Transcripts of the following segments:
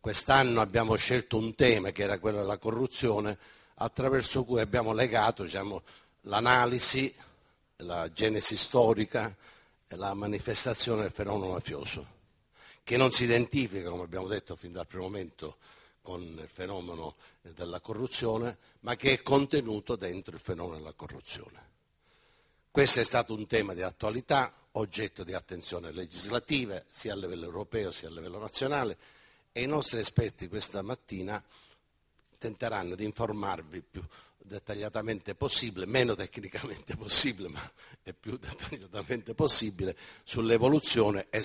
quest'anno abbiamo scelto un tema che era quello della corruzione, attraverso cui abbiamo legato, diciamo, l'analisi, la genesi storica e la manifestazione del fenomeno mafioso, che non si identifica, come abbiamo detto fin dal primo momento, con il fenomeno della corruzione, ma che è contenuto dentro il fenomeno della corruzione. Questo è stato un tema di attualità, oggetto di attenzione legislativa, sia a livello europeo sia a livello nazionale, e i nostri esperti questa mattina tenteranno di informarvi più dettagliatamente possibile, meno tecnicamente possibile, ma è più dettagliatamente possibile, sull'evoluzione e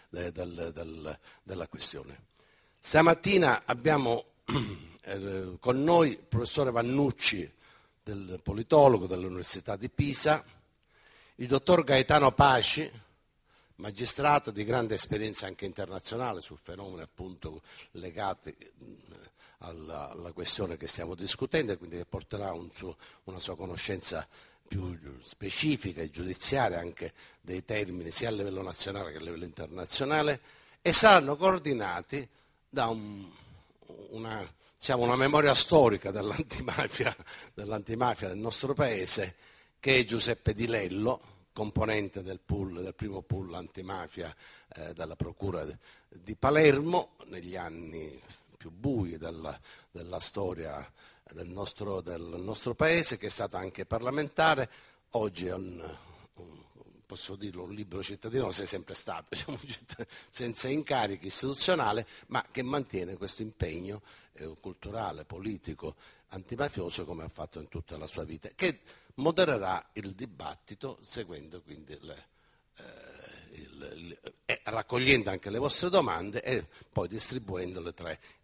della questione. Stamattina abbiamo con noi il professore Vannucci, del politologo dell'Università di Pisa, il dottor Gaetano Paci, magistrato di grande esperienza anche internazionale sul fenomeno appunto legati alla questione che stiamo discutendo, e quindi che porterà una sua conoscenza più specifica e giudiziaria anche dei termini sia a livello nazionale che a livello internazionale, e saranno coordinati da una memoria storica dell'antimafia del nostro paese, che è Giuseppe Di Lello, componente del primo pool antimafia della Procura di Palermo negli anni più bui della storia del nostro paese, che è stato anche parlamentare. Oggi è posso dirlo, un libero cittadino, lo sei sempre stato, diciamo, senza incarichi istituzionale, ma che mantiene questo impegno culturale, politico, antimafioso, come ha fatto in tutta la sua vita, che modererà il dibattito seguendo quindi raccogliendo anche le vostre domande e poi distribuendole tra